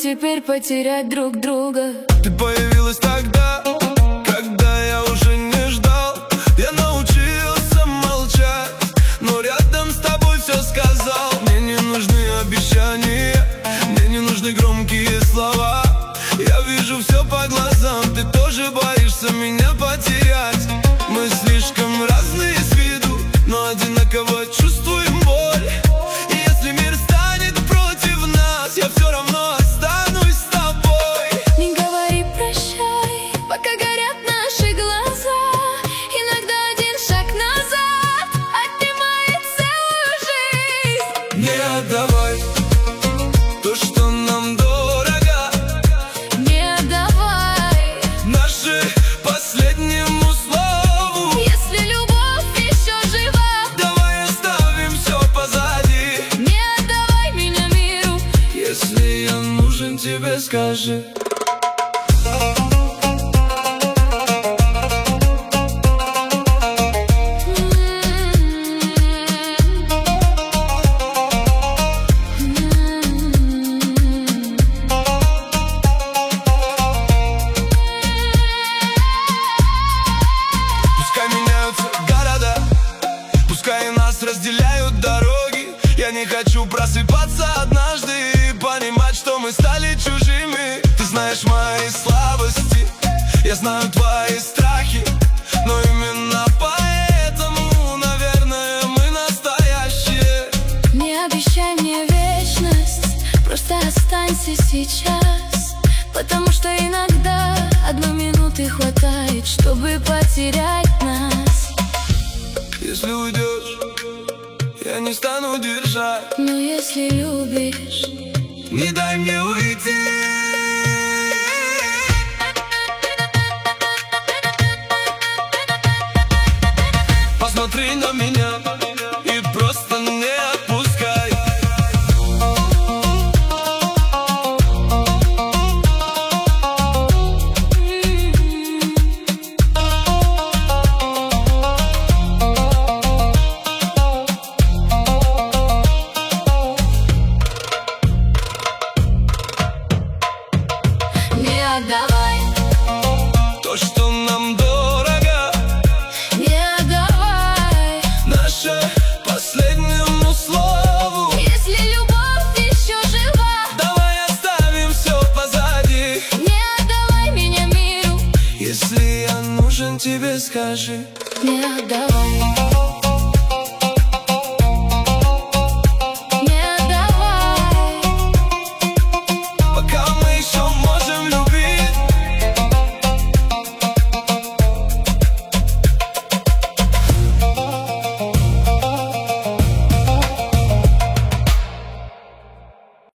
теперь потерять друг друга. Ты появилась тогда, когда я уже не ждал. Я научился молчать, но рядом с тобой все сказал. Мне не нужны обещания, мне не нужны громкие слова. Я вижу все по глазам, ты тоже боишься меня потерять. Мы слишком разные с виду, но одинаково чувствуем боль. И если мир станет против нас, я все равно останусь с тобой. Не говори прощай, пока горят наши глаза. Иногда один шаг назад отнимает целую жизнь. Не отдавай то, что нам дорого. Не отдавай Наши последнему слову. Если любовь еще жива, Давай оставим все позади. не отдавай меня миру. Если я нужен тебе, скажи. Пускай меняются города, пускай нас разделяют дороги. Я не хочу просыпаться однажды и понимать, что мы стали чужими. Ты знаешь мои слабости, я знаю твои страхи, но именно поэтому, наверное, мы настоящие. Не обещай мне вечность, просто останься сейчас. Потому что иногда одной минуты хватает, чтобы потерять нас. Если уйдешь, я не стану держать. Но если любишь, Не дай мне уйти. Посмотри на меня и просто не отпускай. не отдавай, То, что нам дорого, не отдавай. наше последнему слову. Если любовь еще жива, Давай оставим все позади. не отдавай меня миру. Если я нужен тебе, скажи. Не отдавай.